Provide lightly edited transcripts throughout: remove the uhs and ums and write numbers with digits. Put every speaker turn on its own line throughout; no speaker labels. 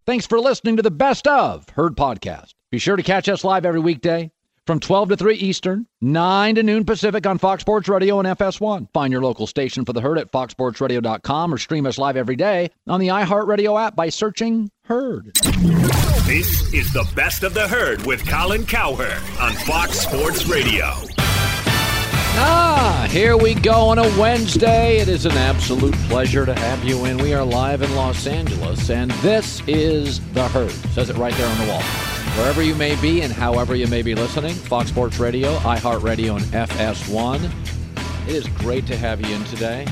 Thanks for listening to the Best of Herd podcast. Be sure to catch us live every weekday from 12 to 3 Eastern, 9 to noon Pacific on Fox Sports Radio and FS1. Find your local station for the Herd at foxsportsradio.com or stream us live every day on the iHeartRadio app by searching Herd.
This is the Best of the Herd with Colin Cowherd on Fox Sports Radio.
Here we go on a Wednesday. It is an absolute pleasure to have you in. We are live in Los Angeles, and this is the Herd. It says it right there on the wall. Wherever you may be and however you may be listening, Fox Sports Radio, iHeartRadio, and FS1. It is great to have you in today.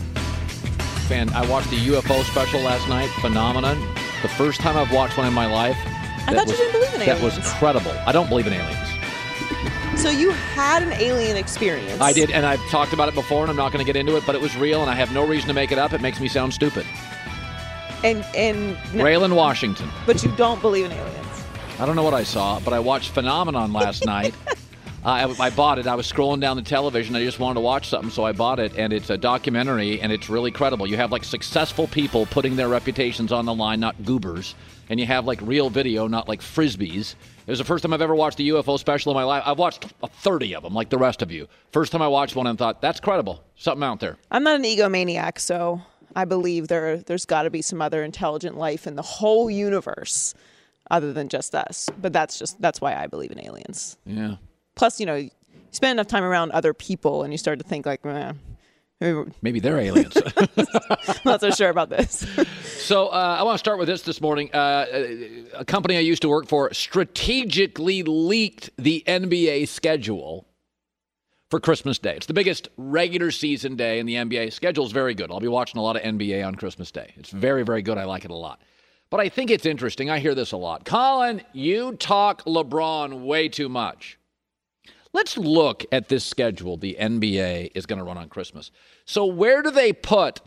I watched the UFO special last night. Phenomenon. The first time I've watched one in my life.
I thought you didn't believe in aliens.
That was incredible. I don't believe in aliens.
So you had an alien experience.
I did, and I've talked about it before, and I'm not going to get into it, but it was real, and I have no reason to make it up. It makes me sound stupid.
And
Raylan Washington.
But you don't believe in aliens.
I don't know what I saw, but I watched Phenomenon last night. I bought it. I was scrolling down the television. I just wanted to watch something, so I bought it. And it's a documentary, and it's really credible. You have, like, successful people putting their reputations on the line, not goobers. And you have, like, real video, not like Frisbees. It was the first time I've ever watched a UFO special in my life. I've watched 30 of them, like the rest of you. First time I watched one and thought, that's credible. Something out there.
I'm not an egomaniac, so I believe there's got to be some other intelligent life in the whole universe other than just us. But that's why I believe in aliens.
Yeah.
Plus, you spend enough time around other people and you start to think like,
maybe they're aliens.
I'm not so sure about this.
So I want to start with this morning. A company I used to work for strategically leaked the NBA schedule for Christmas Day. It's the biggest regular season day in the NBA. Schedule is very good. I'll be watching a lot of NBA on Christmas Day. It's very, very good. I like it a lot. But I think it's interesting. I hear this a lot. Colin, you talk LeBron way too much. Let's look at this schedule the NBA is going to run on Christmas. So where do they put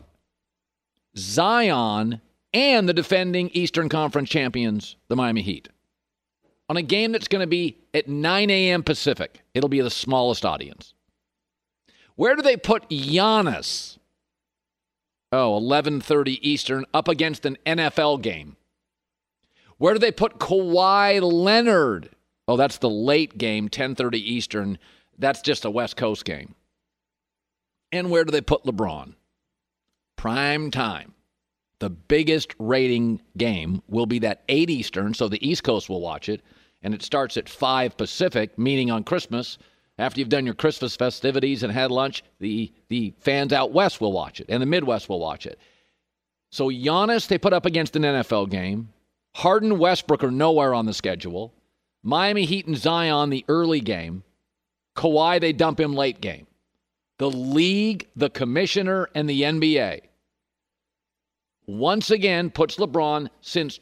Zion and the defending Eastern Conference champions, the Miami Heat, on a game that's going to be at 9 a.m. Pacific? It'll be the smallest audience. Where do they put Giannis? 11:30 Eastern, up against an NFL game. Where do they put Kawhi Leonard? That's the late game, 10:30 Eastern. That's just a West Coast game. And where do they put LeBron? Prime time. The biggest rating game will be that 8 Eastern, so the East Coast will watch it. And it starts at 5 Pacific, meaning on Christmas. After you've done your Christmas festivities and had lunch, the fans out west will watch it, and the Midwest will watch it. So Giannis, they put up against an NFL game. Harden, Westbrook are nowhere on the schedule. Miami Heat and Zion, the early game. Kawhi, they dump him late game. The league, the commissioner, and the NBA once again puts LeBron since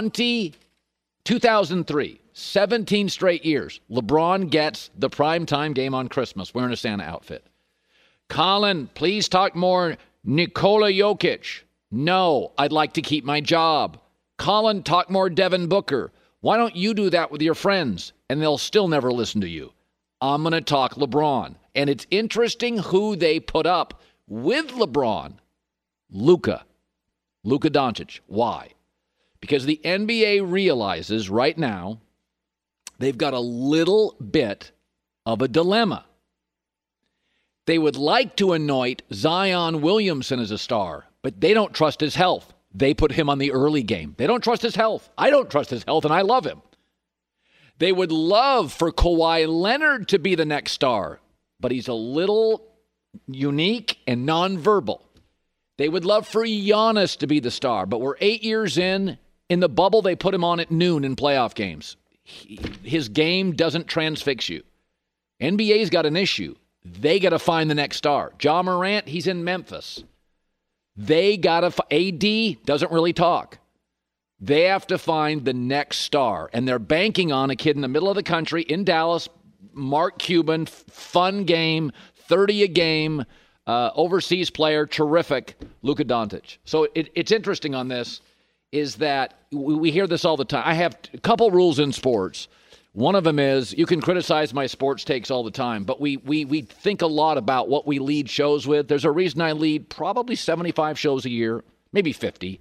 2003, 17 straight years. LeBron gets the primetime game on Christmas wearing a Santa outfit. Colin, please talk more Nikola Jokic. No, I'd like to keep my job. Colin, talk more Devin Booker. Why don't you do that with your friends? And they'll still never listen to you. I'm going to talk LeBron. And it's interesting who they put up with LeBron. Luka Doncic. Why? Because the NBA realizes right now they've got a little bit of a dilemma. They would like to anoint Zion Williamson as a star, but they don't trust his health. They put him on the early game. They don't trust his health. I don't trust his health, and I love him. They would love for Kawhi Leonard to be the next star, but he's a little unique and nonverbal. They would love for Giannis to be the star, but we're 8 years in. In the bubble, they put him on at noon in playoff games. His game doesn't transfix you. NBA's got an issue. They got to find the next star. Ja Morant, he's in Memphis. They got to AD doesn't really talk. They have to find the next star, and they're banking on a kid in the middle of the country in Dallas, Mark Cuban, fun game, 30 a game, overseas player, terrific, Luka Doncic. So it's interesting on this is that we hear this all the time. I have a couple rules in sports. One of them is you can criticize my sports takes all the time, but we think a lot about what we lead shows with. There's a reason I lead probably 75 shows a year, maybe 50,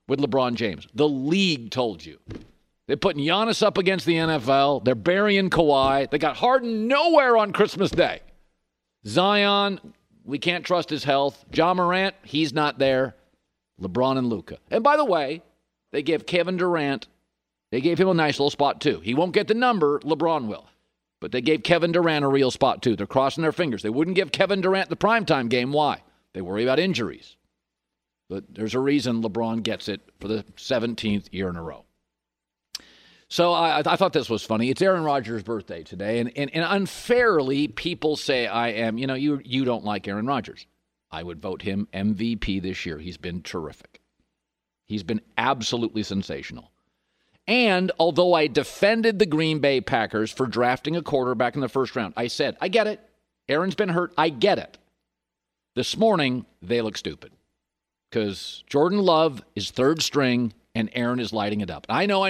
with LeBron James. The league told you. They're putting Giannis up against the NFL. They're burying Kawhi. They got Harden nowhere on Christmas Day. Zion, we can't trust his health. Ja Morant, he's not there. LeBron and Luka. And by the way, they gave Kevin Durant, they gave him a nice little spot too. He won't get the number, LeBron will. But they gave Kevin Durant a real spot too. They're crossing their fingers. They wouldn't give Kevin Durant the primetime game. Why? They worry about injuries. But there's a reason LeBron gets it for the 17th year in a row. So I thought this was funny. It's Aaron Rodgers' birthday today, and unfairly, people say I am, you don't like Aaron Rodgers. I would vote him MVP this year. He's been terrific. He's been absolutely sensational. And although I defended the Green Bay Packers for drafting a quarterback in the first round, I said, I get it. Aaron's been hurt. I get it. This morning, they look stupid because Jordan Love is third string and Aaron is lighting it up. I know.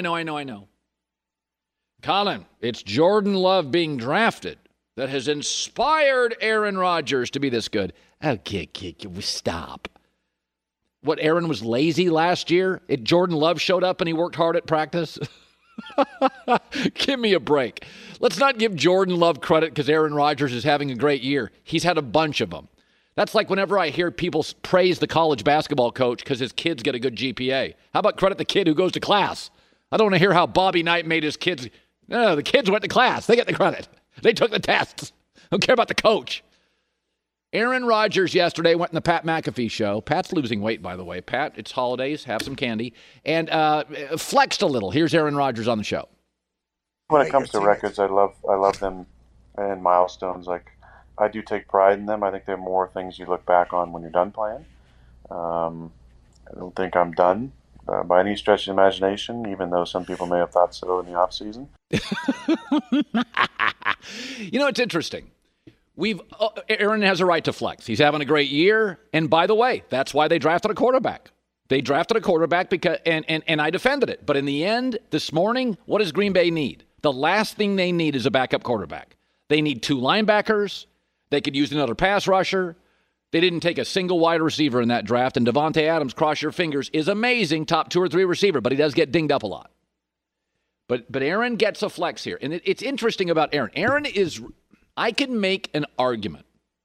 Colin, it's Jordan Love being drafted that has inspired Aaron Rodgers to be this good. Okay, stop. What, Aaron was lazy last year? Jordan Love showed up and he worked hard at practice? Give me a break. Let's not give Jordan Love credit because Aaron Rodgers is having a great year. He's had a bunch of them. That's like whenever I hear people praise the college basketball coach because his kids get a good GPA. How about credit the kid who goes to class? I don't want to hear how Bobby Knight made his kids. No, the kids went to class. They get the credit. They took the tests. Don't care about the coach. Aaron Rodgers yesterday went in the Pat McAfee show. Pat's losing weight, by the way. Pat, it's holidays. Have some candy. And flexed a little. Here's Aaron Rodgers on the show.
When it comes to records, I love them and milestones. Like, I do take pride in them. I think they're more things you look back on when you're done playing. I don't think I'm done by any stretch of the imagination, even though some people may have thought so in the off season.
It's interesting. Aaron has a right to flex. He's having a great year. And by the way, that's why they drafted a quarterback. They drafted a quarterback because, and I defended it. But in the end, this morning, what does Green Bay need? The last thing they need is a backup quarterback. They need 2 linebackers. They could use another pass rusher. They didn't take a single wide receiver in that draft. And Devontae Adams, cross your fingers, is amazing, top 2 or 3 receiver, but he does get dinged up a lot. But Aaron gets a flex here. And it's interesting about Aaron. Aaron is, I can make an argument.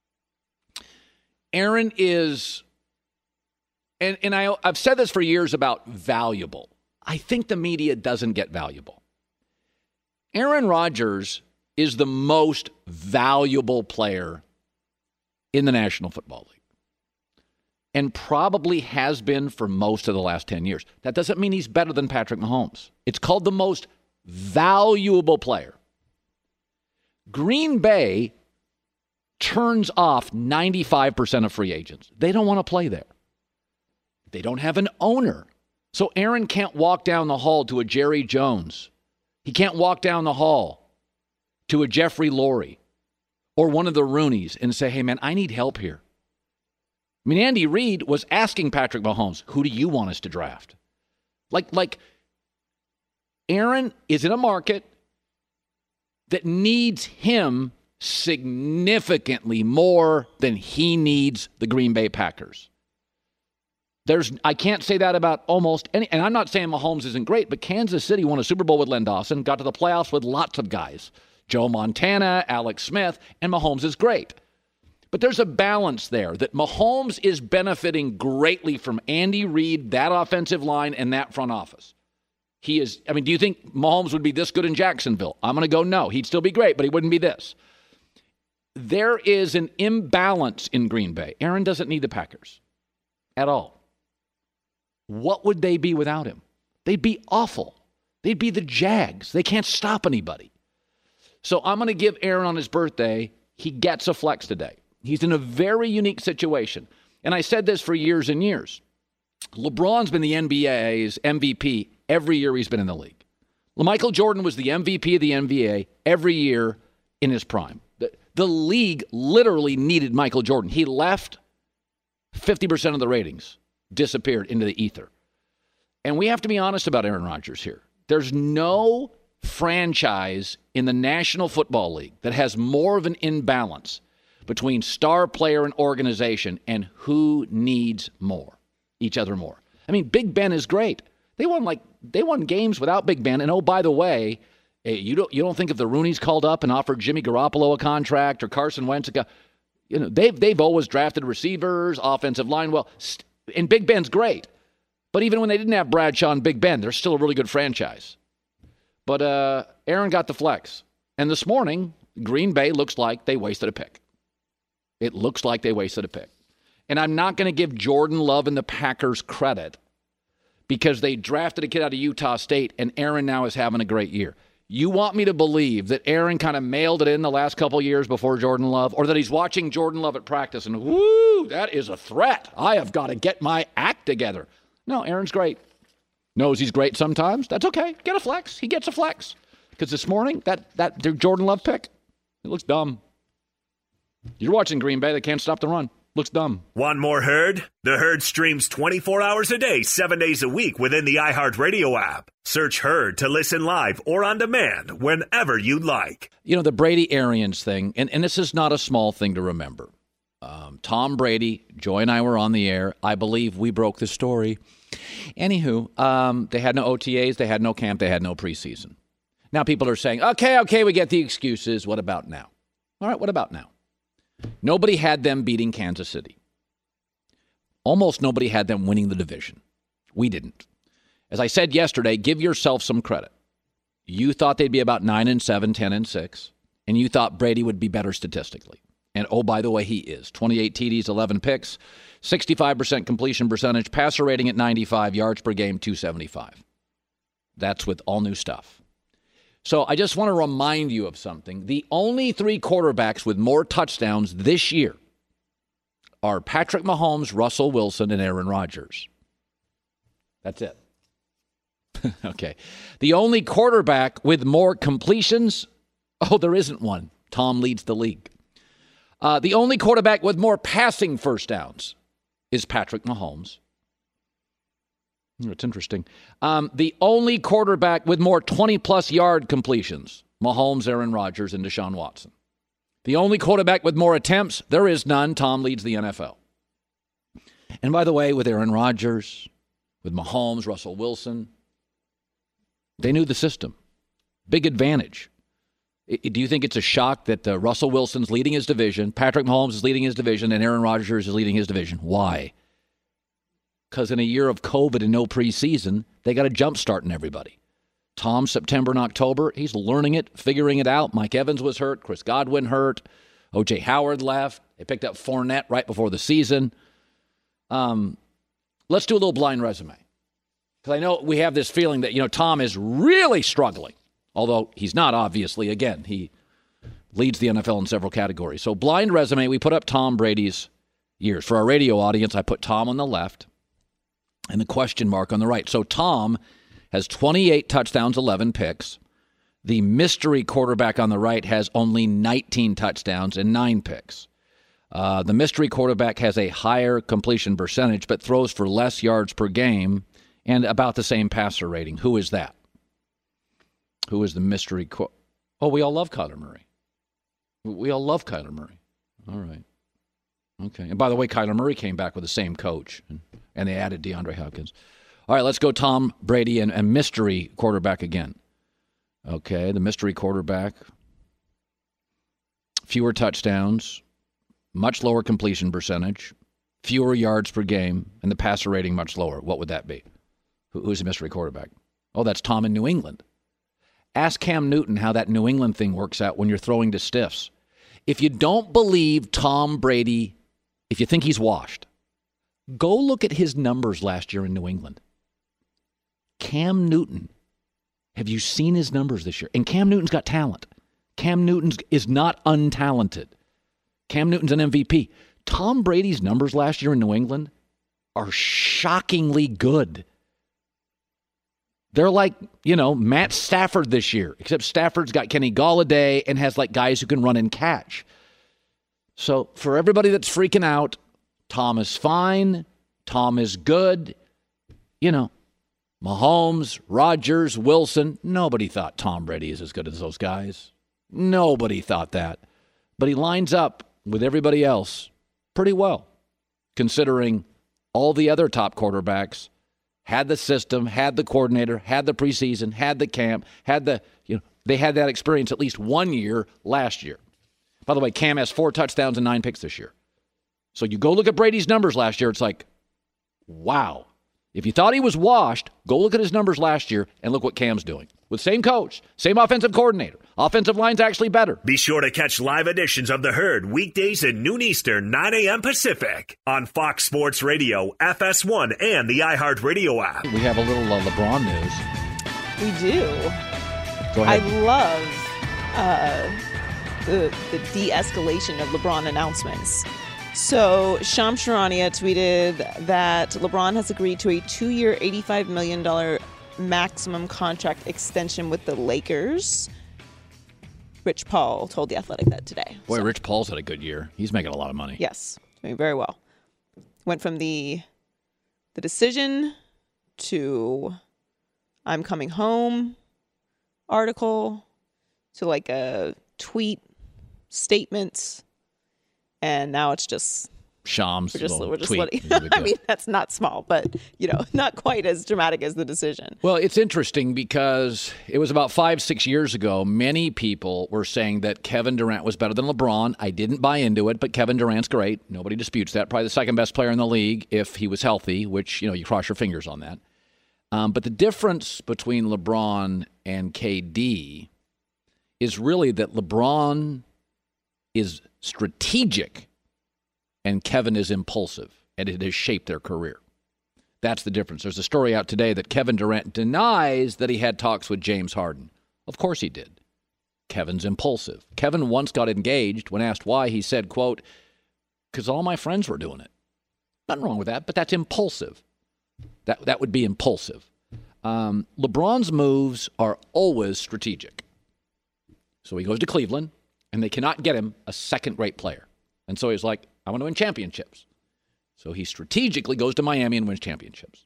Aaron is, and I've said this for years about valuable. I think the media doesn't get valuable. Aaron Rodgers is the most valuable player in the National Football League and probably has been for most of the last 10 years. That doesn't mean he's better than Patrick Mahomes. It's called the most valuable player. Green Bay turns off 95% of free agents. They don't want to play there. They don't have an owner. So Aaron can't walk down the hall to a Jerry Jones. He can't walk down the hall to a Jeffrey Lurie or one of the Rooneys and say, hey, man, I need help here. I mean, Andy Reid was asking Patrick Mahomes, who do you want us to draft? Like Aaron is in a market that needs him significantly more than he needs the Green Bay Packers. I can't say that about almost any, and I'm not saying Mahomes isn't great, but Kansas City won a Super Bowl with Len Dawson, got to the playoffs with lots of guys. Joe Montana, Alex Smith, and Mahomes is great. But there's a balance there that Mahomes is benefiting greatly from Andy Reid, that offensive line, and that front office. He is, I mean, do you think Mahomes would be this good in Jacksonville? I'm going to go no. He'd still be great, but he wouldn't be this. There is an imbalance in Green Bay. Aaron doesn't need the Packers at all. What would they be without him? They'd be awful. They'd be the Jags. They can't stop anybody. So I'm going to give Aaron on his birthday, he gets a flex today. He's in a very unique situation. And I said this for years and years. LeBron's been the NBA's MVP every year he's been in the league. Michael Jordan was the MVP of the NBA every year in his prime. The league literally needed Michael Jordan. He left, 50% of the ratings disappeared into the ether. And we have to be honest about Aaron Rodgers here. There's no franchise in the National Football League that has more of an imbalance between star player and organization and who needs more, each other more. I mean, Big Ben is great. They won games without Big Ben. And oh, by the way, you don't think if the Rooneys called up and offered Jimmy Garoppolo a contract or Carson Wentz they've always drafted receivers, offensive line well, and Big Ben's great. But even when they didn't have Bradshaw and Big Ben, they're still a really good franchise. But Aaron got the flex. And this morning, Green Bay looks like they wasted a pick. It looks like they wasted a pick. And I'm not going to give Jordan Love and the Packers credit because they drafted a kid out of Utah State, and Aaron now is having a great year. You want me to believe that Aaron kind of mailed it in the last couple of years before Jordan Love, or that he's watching Jordan Love at practice and, whoo, that is a threat. I have got to get my act together. No, Aaron's great. Knows he's great sometimes. That's okay. Get a flex. He gets a flex. Because this morning, that Jordan Love pick, it looks dumb. You're watching Green Bay. They can't stop the run. Looks dumb.
Want more Herd? The Herd streams 24 hours a day, 7 days a week within the iHeartRadio app. Search Herd to listen live or on demand whenever you like.
You know, the Brady Arians thing, and this is not a small thing to remember. Tom Brady, Joy and I were on the air. I believe we broke the story. Anywho, they had no OTAs, they had no camp, they had no preseason. Now people are saying, okay, we get the excuses. What about now? All right, what about now? Nobody had them beating Kansas City. Almost nobody had them winning the division. We didn't. As I said yesterday, give yourself some credit. You thought they'd be about 9-7, 10-6, and you thought Brady would be better statistically. And oh, by the way, he is. 28 TDs, 11 picks, 65% completion percentage, passer rating at 95, yards per game, 275. That's with all new stuff. So I just want to remind you of something. The only 3 quarterbacks with more touchdowns this year are Patrick Mahomes, Russell Wilson, and Aaron Rodgers. That's it. Okay. The only quarterback with more completions, there isn't one. Tom leads the league. The only quarterback with more passing first downs is Patrick Mahomes. It's interesting. The only quarterback with more 20-plus yard completions, Mahomes, Aaron Rodgers, and Deshaun Watson. The only quarterback with more attempts, there is none. Tom leads the NFL. And by the way, with Aaron Rodgers, with Mahomes, Russell Wilson, they knew the system. Big advantage. Do you think it's a shock that Russell Wilson's leading his division, Patrick Mahomes is leading his division, and Aaron Rodgers is leading his division? Why? Because in a year of COVID and no preseason, they got a jump start in everybody. Tom, September and October, he's learning it, figuring it out. Mike Evans was hurt. Chris Godwin hurt. O.J. Howard left. They picked up Fournette right before the season. Let's do a little blind resume. Because I know we have this feeling that, Tom is really struggling. Although he's not, obviously. Again, he leads the NFL in several categories. So blind resume, we put up Tom Brady's years. For our radio audience, I put Tom on the left and the question mark on the right. So Tom has 28 touchdowns, 11 picks. The mystery quarterback on the right has only 19 touchdowns and 9 picks. The mystery quarterback has a higher completion percentage, but throws for less yards per game and about the same passer rating. Who is that? Who is the mystery? We all love Kyler Murray. We all love Kyler Murray. All right. Okay. And by the way, Kyler Murray came back with the same coach, and they added DeAndre Hopkins. All right, let's go Tom Brady and mystery quarterback again. Okay, the mystery quarterback. Fewer touchdowns, much lower completion percentage, fewer yards per game, and the passer rating much lower. What would that be? Who's the mystery quarterback? Oh, that's Tom in New England. Ask Cam Newton how that New England thing works out when you're throwing to stiffs. If you don't believe Tom Brady, if you think he's washed, go look at his numbers last year in New England. Cam Newton, have you seen his numbers this year? And Cam Newton's got talent. Cam Newton is not untalented. Cam Newton's an MVP. Tom Brady's numbers last year in New England are shockingly good. They're like, Matt Stafford this year, except Stafford's got Kenny Golladay and has guys who can run and catch. So for everybody that's freaking out, Tom is fine. Tom is good. Mahomes, Rodgers, Wilson. Nobody thought Tom Brady is as good as those guys. Nobody thought that. But he lines up with everybody else pretty well, considering all the other top quarterbacks had the system, had the coordinator, had the preseason, had the camp, they had that experience at least 1 year last year. By the way, Cam has 4 touchdowns and 9 picks this year. So you go look at Brady's numbers last year, it's like, wow. If you thought he was washed, go look at his numbers last year and look what Cam's doing. With same coach, same offensive coordinator. Offensive line's actually better.
Be sure to catch live editions of The Herd weekdays at noon Eastern, 9 a.m. Pacific on Fox Sports Radio, FS1, and the iHeartRadio app.
We have a little LeBron news.
We do.
Go ahead.
I love the de-escalation of LeBron announcements. So Shams Charania tweeted that LeBron has agreed to a 2-year, $85 million maximum contract extension with the Lakers. Rich Paul told The Athletic that today.
Boy, Rich Paul's had a good year. He's making a lot of money.
Yes, doing very well. Went from the decision to I'm coming home article to like a tweet statement. And now it's just
Shams.
We're just letting. I mean, that's not small, but not quite as dramatic as the decision.
Well, it's interesting because it was about 5-6 years ago. Many people were saying that Kevin Durant was better than LeBron. I didn't buy into it, but Kevin Durant's great. Nobody disputes that. Probably the second best player in the league if he was healthy, which you cross your fingers on that. But the difference between LeBron and KD is really that LeBron is strategic and Kevin is impulsive, and it has shaped their career. That's the difference. There's a story out today that Kevin Durant denies that he had talks with James Harden. Of course he did. Kevin's impulsive. Kevin once got engaged. When asked why, he said, quote, because all my friends were doing it. Nothing wrong with that, but that's impulsive. That would be impulsive. LeBron's moves are always strategic. So he goes to Cleveland, and they cannot get him a second-rate player. And so he's like, I want to win championships. So he strategically goes to Miami and wins championships.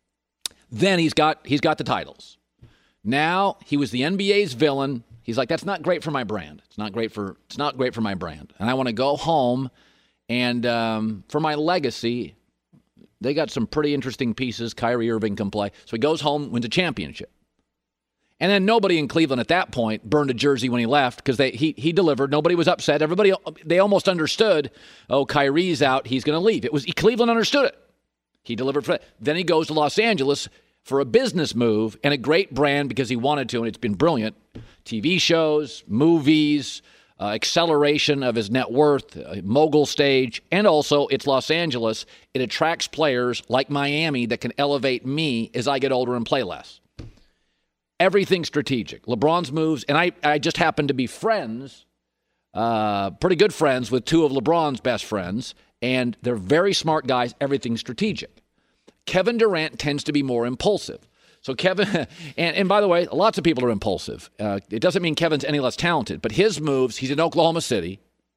Then he's got the titles. Now he was the NBA's villain. He's like, that's not great for my brand. It's not great for my brand. And I want to go home, and for my legacy, they got some pretty interesting pieces. Kyrie Irving can play. So he goes home, wins a championship. And then nobody in Cleveland at that point burned a jersey when he left because he delivered. Nobody was upset. They almost understood, Kyrie's out, he's going to leave. Cleveland understood it. He delivered for it. Then he goes to Los Angeles for a business move and a great brand because he wanted to, and it's been brilliant. TV shows, movies, acceleration of his net worth, mogul stage, and also it's Los Angeles. It attracts players like Miami that can elevate me as I get older and play less. Everything strategic. LeBron's moves, and I just happen to be friends, pretty good friends with 2 of LeBron's best friends, and they're very smart guys. Everything's strategic. Kevin Durant tends to be more impulsive. So Kevin, and by the way, lots of people are impulsive. It doesn't mean Kevin's any less talented, but his moves, he's in Oklahoma City,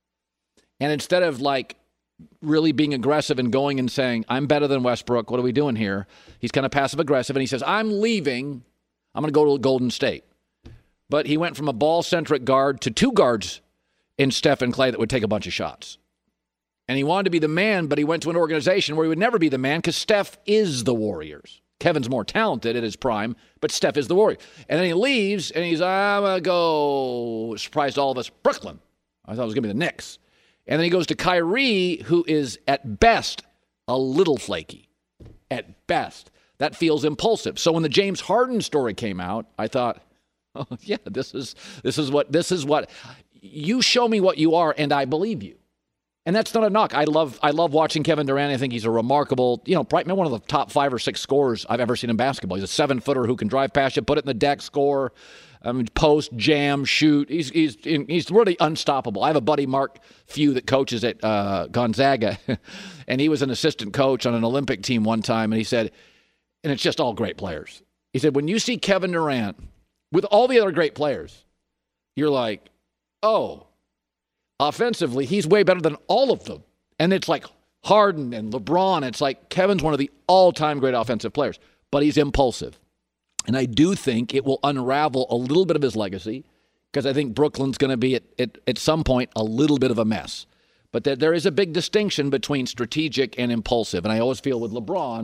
and instead of like really being aggressive and going and saying, I'm better than Westbrook, what are we doing here? He's kind of passive-aggressive, and he says, I'm leaving. I'm going to go to Golden State. But he went from a ball-centric guard to 2 guards in Steph and Clay that would take a bunch of shots. And he wanted to be the man, but he went to an organization where he would never be the man because Steph is the Warriors. Kevin's more talented at his prime, but Steph is the Warrior. And then he leaves, and he's, I'm going to go, surprised all of us, Brooklyn. I thought it was going to be the Knicks. And then he goes to Kyrie, who is at best a little flaky. At best. That feels impulsive. So when the James Harden story came out, I thought, oh yeah, this is what you show me what you are, and I believe you. And that's not a knock. I love watching Kevin Durant. I think he's a remarkable, probably one of the top 5 or 6 scorers I've ever seen in basketball. He's a 7-footer who can drive past you, put it in the deck, score, post, jam, shoot. He's really unstoppable. I have a buddy, Mark Few, that coaches at Gonzaga, and he was an assistant coach on an Olympic team one time, and he said, and it's just all great players. He said, when you see Kevin Durant with all the other great players, you're like, oh, offensively, he's way better than all of them. And it's like Harden and LeBron. It's like Kevin's one of the all-time great offensive players, but he's impulsive. And I do think it will unravel a little bit of his legacy because I think Brooklyn's going to be at some point a little bit of a mess. But there is a big distinction between strategic and impulsive. And I always feel with LeBron,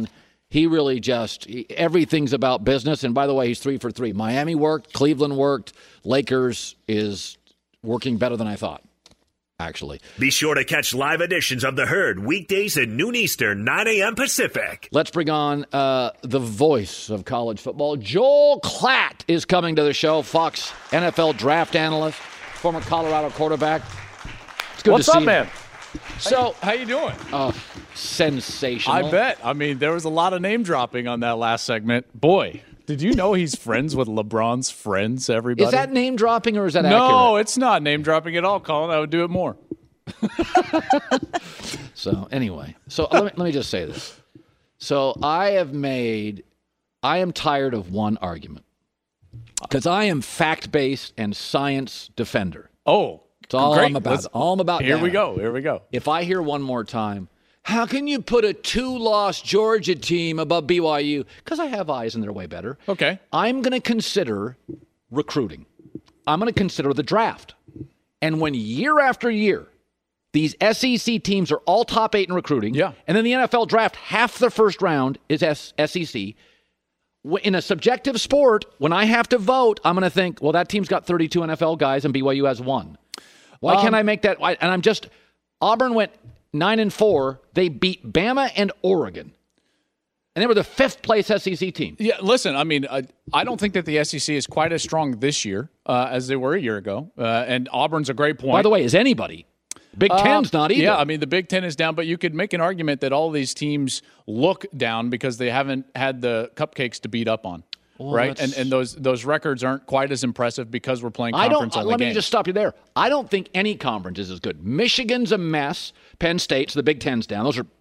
He really everything's about business. And by the way, he's 3 for 3. Miami worked, Cleveland worked, Lakers is working better than I thought, actually.
Be sure to catch live editions of The Herd weekdays at noon Eastern, 9 a.m. Pacific.
Let's bring on the voice of college football. Joel Klatt is coming to the show, Fox NFL draft analyst, former Colorado quarterback. It's good
What's
to see
up, man?
So,
how you doing?
Sensational.
I bet. I mean, there was a lot of name dropping on that last segment. Boy, did you know he's friends with LeBron's friends, everybody?
Is that name dropping or is that accurate?
No, it's not name dropping at all, Colin. I would do it more.
So, anyway. So, let me just say this. So, I am tired of one argument. Because I am fact-based and science defender.
Oh,
That's all
great.
I'm about. All I'm about.
Here
now.
we go.
If I hear one more time, how can you put a 2-loss Georgia team above BYU? Because I have eyes and they're way better.
Okay.
I'm going to consider recruiting. I'm going to consider the draft. And when year after year, these SEC teams are all top 8 in recruiting,
yeah,
and then the NFL draft, half the first round is SEC. In a subjective sport, when I have to vote, I'm going to think, well, that team's got 32 NFL guys and BYU has 1. Why can't I make that? And Auburn went 9-4. They beat Bama and Oregon. And they were the 5th place SEC team.
Yeah, listen, I mean, I don't think that the SEC is quite as strong this year as they were a year ago. And Auburn's a great point.
By the way, is anybody? Big Ten's not either.
Yeah, I mean, the Big Ten is down, but you could make an argument that all these teams look down because they haven't had the cupcakes to beat up on. Well, right? And those records aren't quite as impressive because we're playing conference-only games.
Let me just stop you there. I don't think any conference is as good. Michigan's a mess. Penn State's, the Big Ten's down. Those are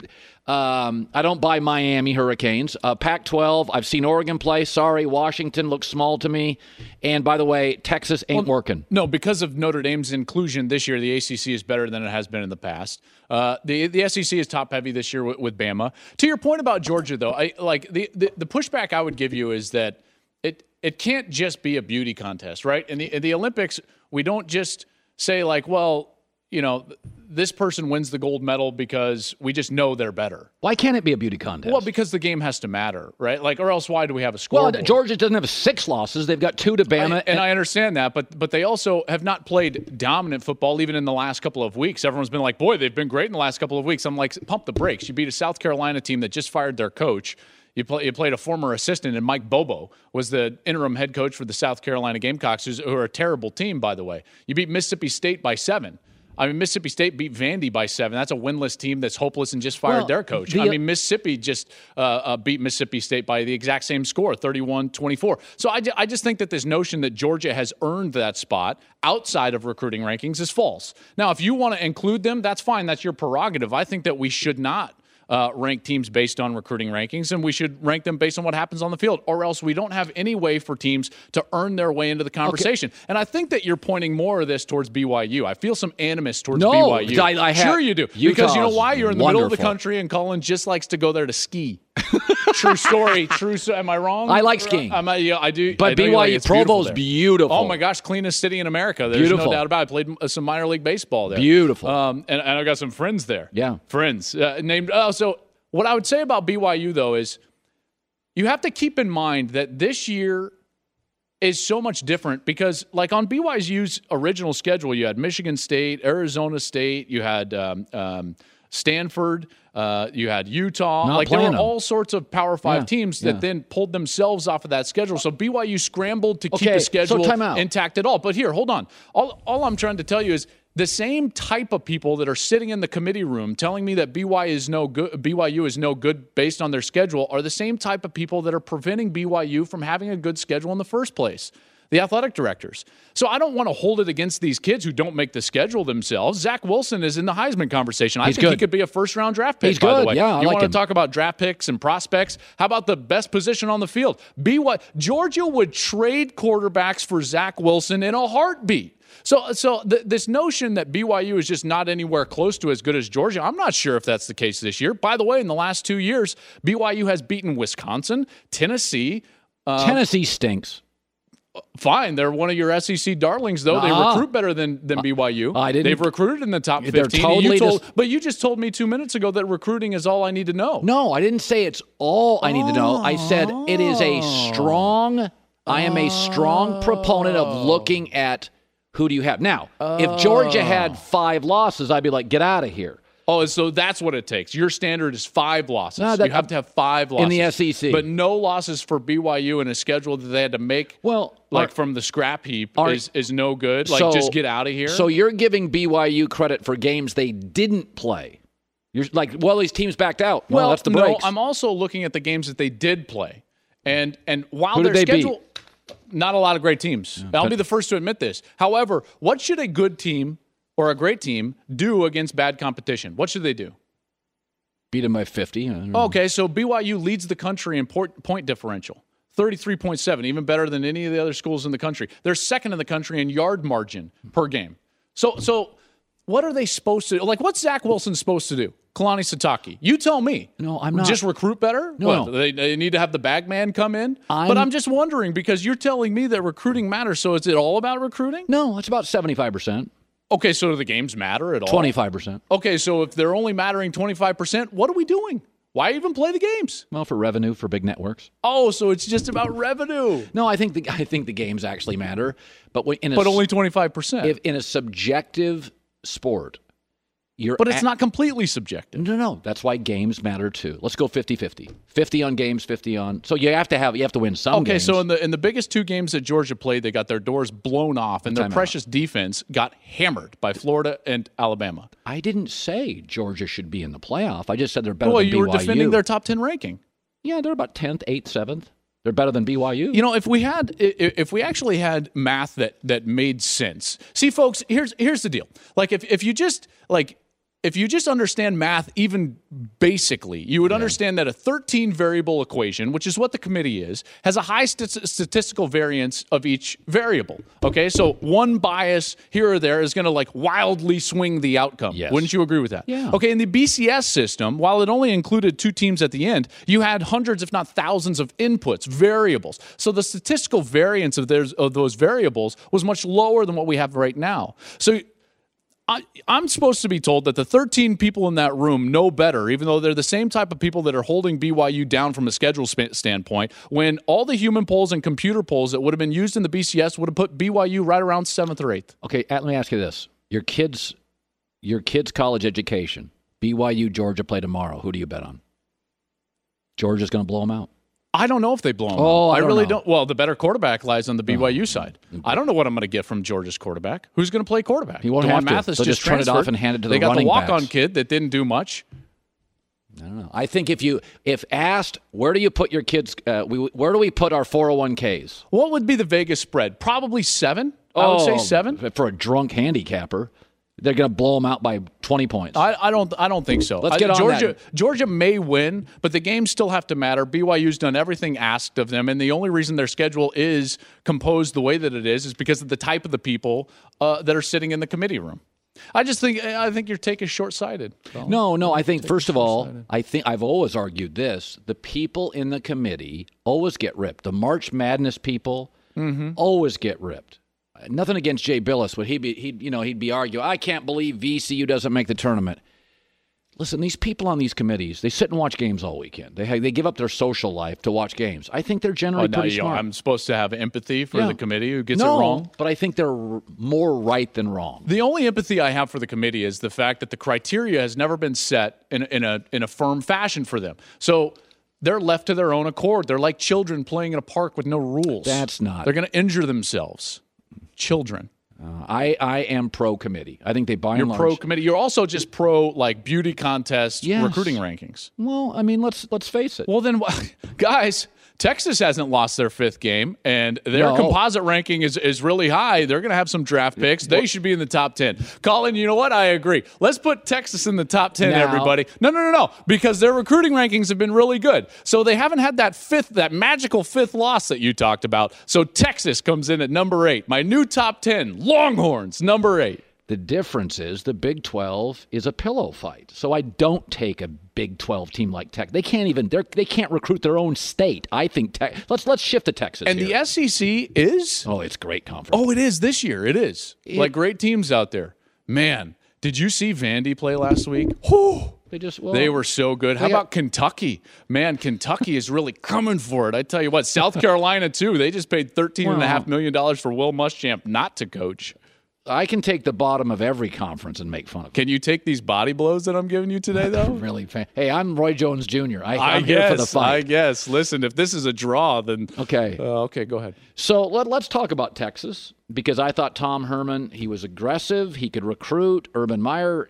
I don't buy Miami Hurricanes. Pac-12, I've seen Oregon play. Sorry, Washington looks small to me. And by the way, Texas ain't working.
No, because of Notre Dame's inclusion this year, the ACC is better than it has been in the past. The SEC is top-heavy this year with Bama. To your point about Georgia, though, the pushback I would give you is that it can't just be a beauty contest, right? In the Olympics, we don't just say like, well, you know, this person wins the gold medal because we just know they're better.
Why can't it be a beauty contest?
Well, because the game has to matter, right? Like, or else why do we have a scoreboard?
Well, Georgia doesn't have 6 losses. They've got 2 to Bama.
And I understand that, but they also have not played dominant football even in the last couple of weeks. Everyone's been like, boy, they've been great in the last couple of weeks. I'm like, pump the brakes. You beat a South Carolina team that just fired their coach. You played a former assistant, and Mike Bobo was the interim head coach for the South Carolina Gamecocks, who are a terrible team, by the way. You beat Mississippi State by 7. I mean, Mississippi State beat Vandy by 7. That's a winless team that's hopeless and just fired their coach. Mississippi just beat Mississippi State by the exact same score, 31-24. So I just think that this notion that Georgia has earned that spot outside of recruiting rankings is false. Now, if you want to include them, that's fine. That's your prerogative. I think that we should not rank teams based on recruiting rankings, and we should rank them based on what happens on the field, or else we don't have any way for teams to earn their way into the conversation. Okay. And I think that you're pointing more of this towards BYU. I feel some animus towards BYU.
I have,
sure you do.
Utah's
because you know why? You're in the middle of the
wonderful.
Country, and Colin just likes to go there to ski. True story. Am I wrong?
I like skiing.
I do.
But BYU, Provo's beautiful.
Oh, my gosh, cleanest city in America. There's
beautiful.
No doubt about it. I played some minor league baseball there.
Beautiful.
And I got some friends there.
Yeah.
Friends. Named. So what I would say about BYU, though, is you have to keep in mind that this year is so much different because, like, on BYU's original schedule, you had Michigan State, Arizona State, you had Stanford, you had Utah. There were all sorts of Power 5 teams that then pulled themselves off of that schedule. So BYU scrambled to keep the schedule intact at all. But here, hold on. All I'm trying to tell you is the same type of people that are sitting in the committee room telling me that BYU is no good based on their schedule are the same type of people that are preventing BYU from having a good schedule in the first place. The athletic directors. So I don't want to hold it against these kids who don't make the schedule themselves. Zach Wilson is in the Heisman conversation. I think he could be a first-round draft pick, by the way.
Yeah,
you want to talk about draft picks and prospects? How about the best position on the field? Georgia would trade quarterbacks for Zach Wilson in a heartbeat. So this notion that BYU is just not anywhere close to as good as Georgia, I'm not sure if that's the case this year. By the way, in the last 2 years, BYU has beaten Wisconsin, Tennessee.
Tennessee stinks.
Fine, they're one of your SEC darlings, though. They recruit better than BYU. They've recruited in the top 15.
Totally
but you just told me 2 minutes ago that recruiting is all I need to know.
No, I didn't say it's all I need to know. I said it is a strong. I am a strong proponent of looking at who do you have. Now, if Georgia had 5 losses, I'd be like, get out of here.
Oh, so that's what it takes. Your standard is 5 losses. No, you have to have 5 losses.
In the SEC.
But no losses for BYU in a schedule that they had to make, from the scrap heap is no good. Just get out of here.
So you're giving BYU credit for games they didn't play. You're like, these teams backed out. Well, that's the breaks.
No, I'm also looking at the games that they did play. And while
who
their
did they
schedule, not a lot of great teams. I'll be the first to admit this. However, what should a good team or a great team do against bad competition? What should they do?
Beat them by 50.
Okay, so BYU leads the country in point differential, 33.7, even better than any of the other schools in the country. They're second in the country in yard margin per game. So what are they supposed to do? Like, what's Zach Wilson supposed to do? Kalani Sitake. You tell me.
No, I'm not.
Just recruit better?
No.
They need to have the bag man come in? But I'm just wondering, because you're telling me that recruiting matters, so is it all about recruiting?
No, it's about 75%.
Okay, so do the games matter at all?
25%.
Okay, so if they're only mattering 25%, what are we doing? Why even play the games?
Well, for revenue, for big networks.
Oh, so it's just about revenue.
No, I think the games actually matter, but only
25%.
If in a subjective sport,
but it's not completely subjective.
No. That's why games matter too. Let's go 50-50. 50 on games, 50 on. So you have to win some games.
Okay, so in the biggest 2 games that Georgia played, they got their doors blown off, and their precious defense got hammered by Florida and Alabama.
I didn't say Georgia should be in the playoff. I just said they're better than BYU.
Well, you were defending their top 10 ranking.
Yeah, they're about 10th, 8th, 7th. They're better than BYU.
You know, if we actually had math that made sense. See, folks, here's the deal. Like if you just understand math even basically, you would understand that a 13-variable equation, which is what the committee is, has a high statistical variance of each variable. Okay, so one bias here or there is going to wildly swing the outcome.
Yes.
Wouldn't you agree with that?
Yeah.
Okay, in the BCS system, while it only included 2 teams at the end, you had hundreds, if not thousands, of inputs, variables. So the statistical variance of those variables was much lower than what we have right now. So I'm supposed to be told that the 13 people in that room know better, even though they're the same type of people that are holding BYU down from a schedule standpoint, when all the human polls and computer polls that would have been used in the BCS would have put BYU right around 7th or 8th.
Okay, let me ask you this. Your kids' college education, BYU, Georgia play tomorrow. Who do you bet on? Georgia's going to blow them out.
I don't know if they blow them out. I really don't. Well, the better quarterback lies on the BYU side. I don't know what I'm going to get from Georgia's quarterback. Who's going to play quarterback?
He won't have to. Mathis just turn it off and hand it to the running backs.
They got the walk-on kid that didn't do much.
I don't know. I think if asked, where do you put your kids? Where do we put our 401ks?
What would be the Vegas spread? Probably 7. I would say 7
for a drunk handicapper. They're going to blow them out by 20 points.
I don't think so.
Let's get on that.
Georgia may win, but the games still have to matter. BYU's done everything asked of them, and the only reason their schedule is composed the way that it is because of the type of the people that are sitting in the committee room. I think your take is short-sighted.
No. I think first of all, I've always argued this: the people in the committee always get ripped. The March Madness people always get ripped. Nothing against Jay Billis, but he'd be arguing, I can't believe VCU doesn't make the tournament. Listen, these people on these committees, they sit and watch games all weekend. They give up their social life to watch games. I think they're generally pretty smart.
I'm supposed to have empathy for the committee who gets it wrong?
But I think they're more right than wrong.
The only empathy I have for the committee is the fact that the criteria has never been set in a firm fashion for them. So they're left to their own accord. They're like children playing in a park with no rules.
That's not.
They're going to injure themselves. Children.
I am pro-committee. I think they buy and large.
You're pro-committee. You're also just pro beauty contest recruiting rankings.
Well, I mean, let's face it.
Well, then, guys, Texas hasn't lost their 5th game, and their composite ranking is really high. They're going to have some draft picks. They should be in the top 10. Colin, you know what? I agree. Let's put Texas in the top 10, everybody. No, because their recruiting rankings have been really good. So they haven't had that magical 5th loss that you talked about. So Texas comes in at number 8. My new top 10, Longhorns, number 8.
The difference is the Big 12 is a pillow fight. So I don't take a Big 12 team like Tech. They can't recruit their own state. I think Tech. Let's shift to Texas.
And
here.
the SEC is?
Oh, it's a great conference.
Oh, it is this year. It is. Like great teams out there. Man, did you see Vandy play last week? Whew. They were so good. How about Kentucky? Man, Kentucky is really coming for it. I tell you what, South Carolina too. They just paid $13.5 million for Will Muschamp not to coach.
I can take the bottom of every conference and make fun of it.
Can you take these body blows that I'm giving you today, though?
Really? Hey, I'm Roy Jones Jr. I'm here for the fight.
I guess. Listen, if this is a draw, then
okay.
Okay, go ahead.
So let's talk about Texas, because I thought Tom Herman, he was aggressive, he could recruit. Urban Meyer,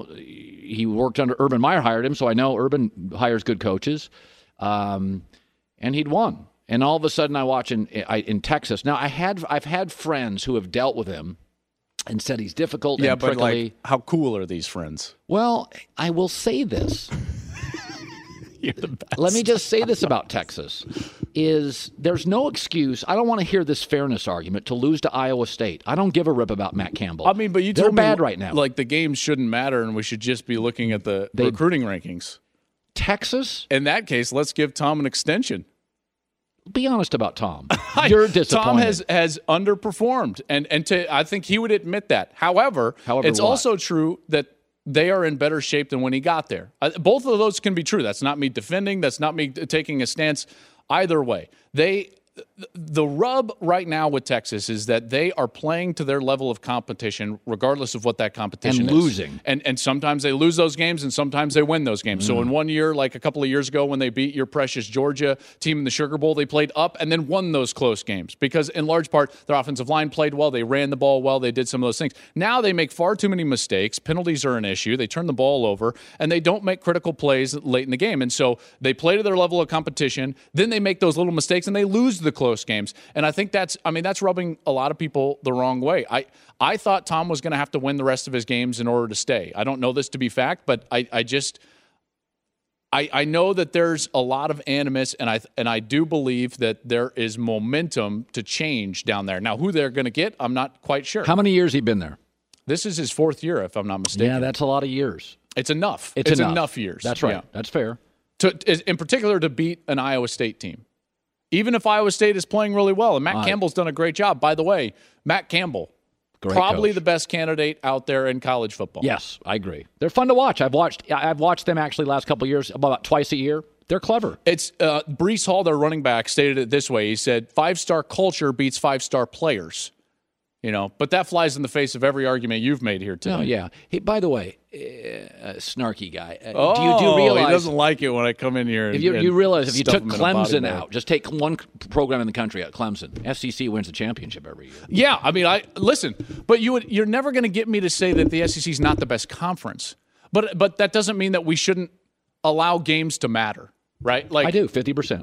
he worked under Urban Meyer, hired him, so I know Urban hires good coaches, and he'd won. And all of a sudden, I watch in Texas. Now I've had friends who have dealt with him and said he's difficult and prickly.
But like, how cool are these friends?
Well, I will say this.
You're the best.
Let me just say this about Texas, is there's no excuse. I don't want to hear this fairness argument to lose to Iowa State. I don't give a rip about Matt Campbell.
I mean, but
they're
told
bad
me,
right now.
Like the games shouldn't matter and we should just be looking at the recruiting rankings.
Texas?
In that case, let's give Tom an extension.
Be honest about Tom. You're disappointed.
Tom has underperformed, and I think he would admit that. However it's also true that they are in better shape than when he got there. Both of those can be true. That's not me defending. That's not me taking a stance. Either way, the rub right now with Texas is that they are playing to their level of competition, regardless of what that competition
and
is.
Losing.
And sometimes they lose those games, and sometimes they win those games. So in one year, like a couple of years ago, when they beat your precious Georgia team in the Sugar Bowl, they played up and then won those close games because, in large part, their offensive line played well. They ran the ball well. They did some of those things. Now they make far too many mistakes. Penalties are an issue. They turn the ball over, and they don't make critical plays late in the game. And so they play to their level of competition. Then they make those little mistakes, and they lose the close games. And I think that's rubbing a lot of people the wrong way. I thought Tom was going to have to win the rest of his games in order to stay. I don't know this to be fact, but I know that there's a lot of animus, and I do believe that there is momentum to change down there. Now, who they're going to get, I'm not quite sure.
How many years has he been there?
This is his fourth year, if I'm not mistaken.
Yeah, that's a lot of years.
It's enough. It's enough years.
That's right.
Yeah.
That's fair.
In particular, to beat an Iowa State team. Even if Iowa State is playing really well, and Matt Campbell's done a great job. By the way, Matt Campbell, probably the best candidate out there in college football.
Yes, I agree. They're fun to watch. I've watched them actually last couple of years, about twice a year. They're clever.
It's Breece Hall, their running back, stated it this way. He said, 5-star culture beats 5-star players. But that flies in the face of every argument you've made here today.
Oh, yeah. Hey, by the way, snarky guy. Do you realize
he doesn't like it when I come in here?
You realize if you took Clemson out, just take one program in the country out, Clemson, SEC wins the championship every year.
Yeah, I mean, listen, but you're never going to get me to say that the SEC is not the best conference. But that doesn't mean that we shouldn't allow games to matter, right? Like
I do, 50%.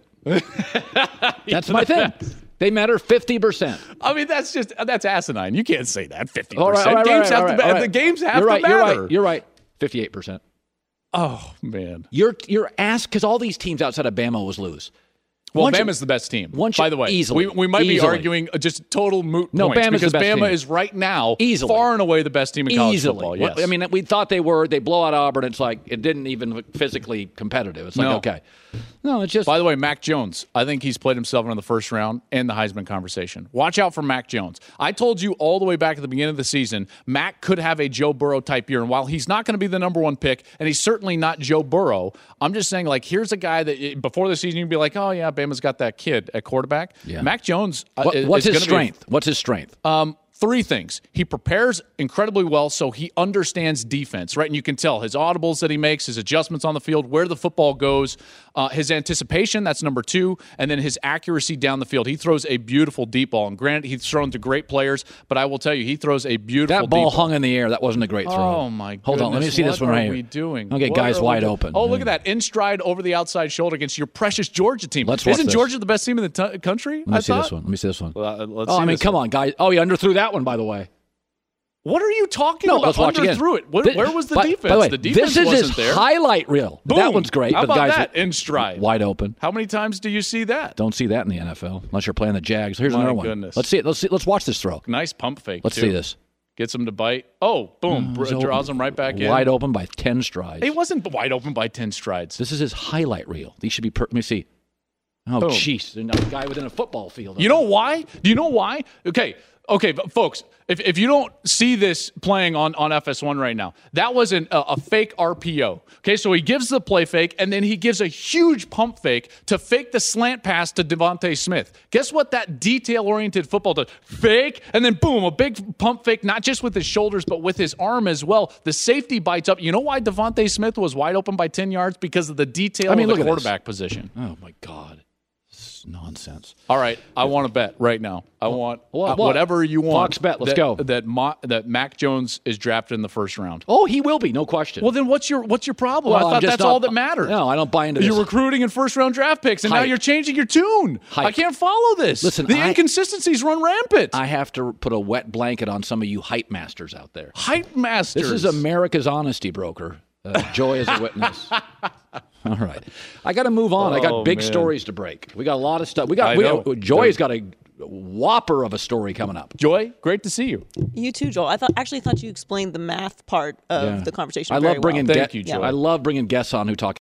That's my thing. They matter 50%.
I mean, that's asinine. You can't say that 50%.
All right,
the games have to matter.
You're right. 58%.
Oh man,
you're asked because all these teams outside of Bama was lose.
Well, Bama's the best team. By the way,
easily,
we might be arguing just total moot points
Bama's
because
the best
Bama
team.
is right now
easily
far and away the best team in college football. Yes.
I mean, we thought they were. They blow out Auburn. It's like it didn't even look physically competitive. It's like okay, no, it's just.
By the way, Mac Jones. I think he's played himself in the first round and the Heisman conversation. Watch out for Mac Jones. I told you all the way back at the beginning of the season, Mac could have a Joe Burrow type year, and while he's not going to be the number one pick, and he's certainly not Joe Burrow, I'm just saying like here's a guy that before the season you'd be like, oh yeah, Bama's got that kid at quarterback.
Yeah.
Mac Jones.
What's his strength? What's his strength?
Three things. He prepares incredibly well, so he understands defense, right? And you can tell his audibles that he makes, his adjustments on the field, where the football goes, his anticipation, that's number two, and then his accuracy down the field. He throws a beautiful deep ball. And granted, he's thrown to great players, but I will tell you, he throws a beautiful
deep ball. That ball
hung
in the air. That wasn't a great throw.
Oh, my goodness.
Hold on. Let me see this one right here.
What are we doing?
Okay, guys wide open.
Oh, look at that. In stride over the outside shoulder against your precious Georgia team.
Let's watch
Isn't
this.
Georgia the best team in the country?
Let me see this one.
Well, let's
see
I mean,
come on, guys. Oh, he underthrew that one, by the way.
What are you talking about?
Let's watch again.
Through it. Where was the defense?
By the way,
the defense
this is
wasn't
his
there.
highlight reel.
Boom.
That one's great.
How
but
about
guys
that? In stride.
Wide open.
How many times do you see that?
Don't see that in the NFL unless you're playing the Jags. Here's
My
another one.
goodness.
Let's see it. Let's watch this throw.
Nice pump fake.
Let's see this.
Gets him to bite. Oh, boom. Draws him right back in.
Wide open by 10 strides.
He wasn't wide open by 10 strides.
This is his highlight reel. These should be let me see. Oh, jeez. A guy within a football field.
You know why? Do you know why? Okay, but folks, if you don't see this playing on FS1 right now, that was a fake RPO. Okay, so he gives the play fake, and then he gives a huge pump fake to fake the slant pass to Devontae Smith. Guess what that detail-oriented football does? Fake, and then boom, a big pump fake, not just with his shoulders, but with his arm as well. The safety bites up. You know why Devontae Smith was wide open by 10 yards? Because of the detail of the quarterback position.
Oh, my God. Nonsense.
All right, I want to bet right now. I want whatever you want.
Fox bet. Let's go.
That Mac Jones is drafted in the first round.
Oh, he will be, no question.
Well, then what's your problem?
Well,
I thought that's all that mattered.
No, I don't buy into this.
You're recruiting in first round draft picks, and now you're changing your tune. I can't follow this.
Listen,
the inconsistencies run rampant.
I have to put a wet blanket on some of you hype masters out there.
Hype masters.
This is America's honesty broker. Joy is a witness. All right. I got to move on. I got big stories to break. We got a lot of stuff. Joy's got a whopper of a story coming up.
Joy, great to see you.
You too, Joel. I thought you explained the math part of the conversation.
I love bringing
Thank you, Joy.
I love bringing guests on who talk